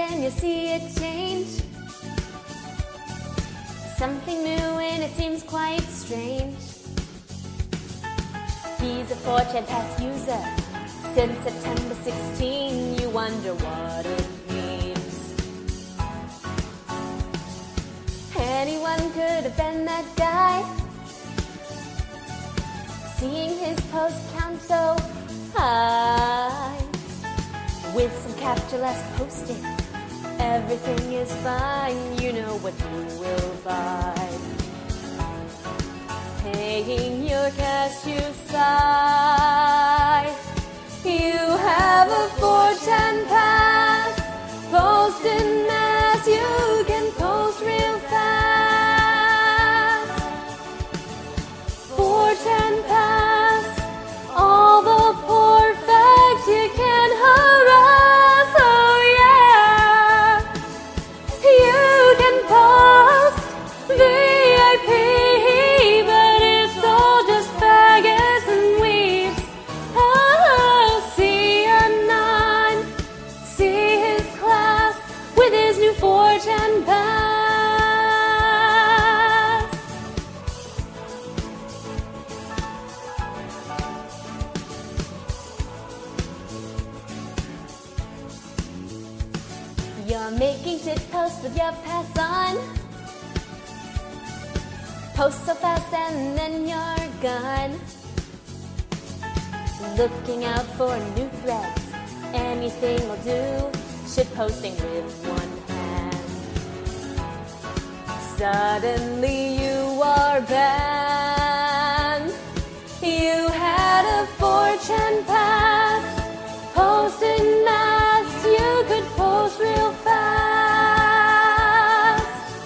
and you see it change. Something new and it seems quite strange. He's a 4chan Pass user since September 16. You wonder what it means. Anyone could have been that guy, seeing his post count so high. With some capture less posted, everything is fine. You know what you will find. Paying your cash you sigh. You have a 4chan Pass, post in mass, you can post real fast. 4chan Pass, all the poor fags you can harass. Oh yeah, you can post VIP, but it's all just faggots and weeps. Oh, see Anon, see his class with his new 4chan Pass. You're making shit posts with your pass on. Post so fast and then you're gone. Looking out for new threads, anything will do. Shit posting with one hand. Suddenly you are banned. You had a 4chan Pass, post in mass, you could post real fast.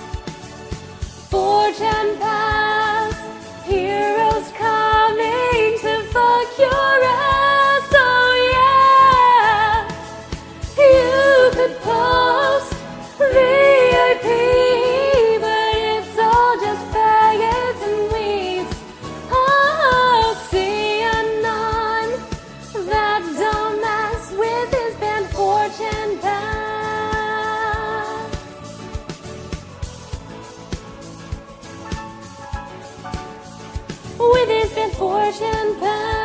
4chan Pass, heroes coming to fuck your ass. Oh yeah, you could post VIP, but it's all just faggots and weeps. Oh, see Anon, that dumbass with his band 4chan Pass. With his band 4chan Pass.